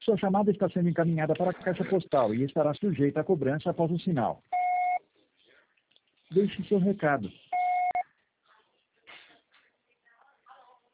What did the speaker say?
Sua chamada está sendo encaminhada para a caixa postal e estará sujeita à cobrança após o sinal. Deixe seu recado.